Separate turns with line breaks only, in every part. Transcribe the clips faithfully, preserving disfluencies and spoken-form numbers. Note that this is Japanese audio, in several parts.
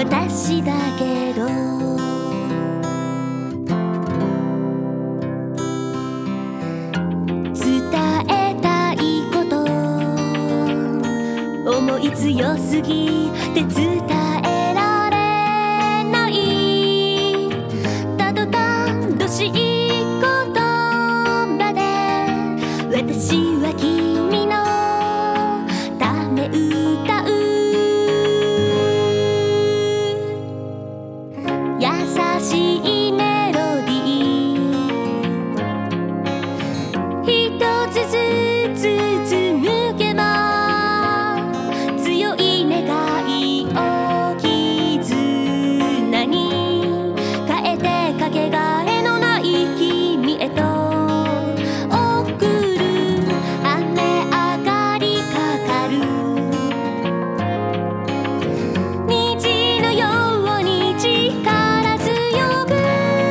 私だけど伝えたいこと思い強すぎて伝えられないたどたどしい言葉で私は君のため歌う優しいメロディー一つずつ紡げば強い願いを絆に変えてかけがえのない君へと送る雨上がりかかる虹のように力強く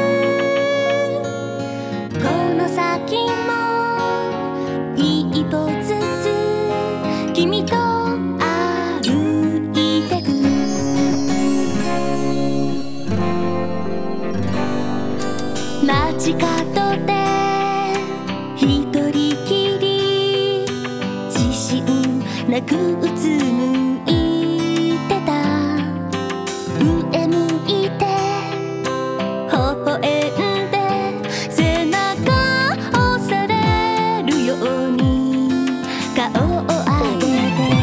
この先も一歩ずつ君と歩いてく街角で一人きり自信なくうつむいてた上向いて微笑んで背中押されるように顔を上げて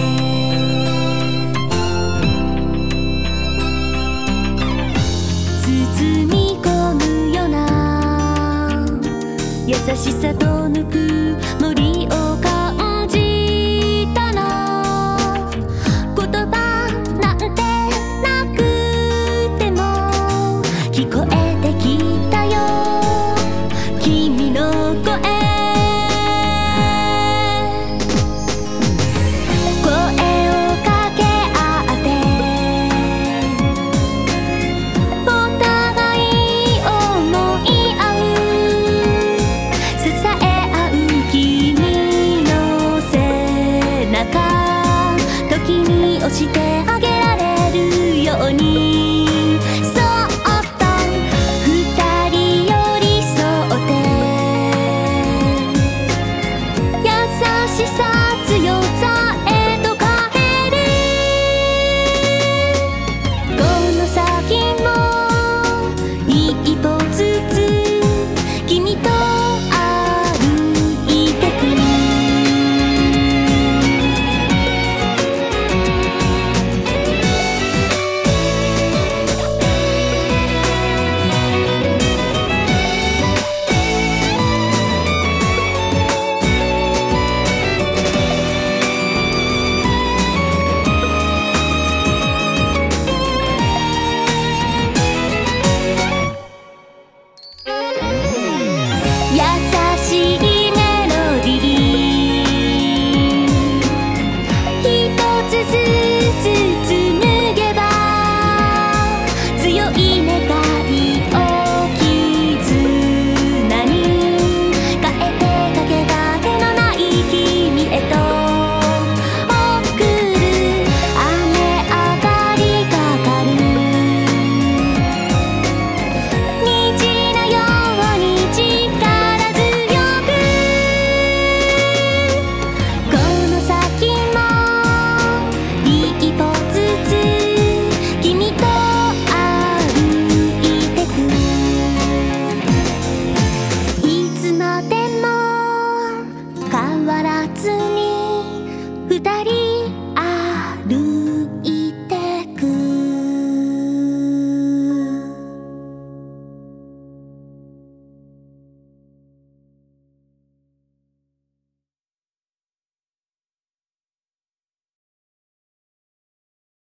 包み込むような優しさとぬくもりを感じたな言葉なんてなくても聞こえてきたよ君の声声をかけ合ってお互い思い合う支え合う君の背中時に押してあげられるように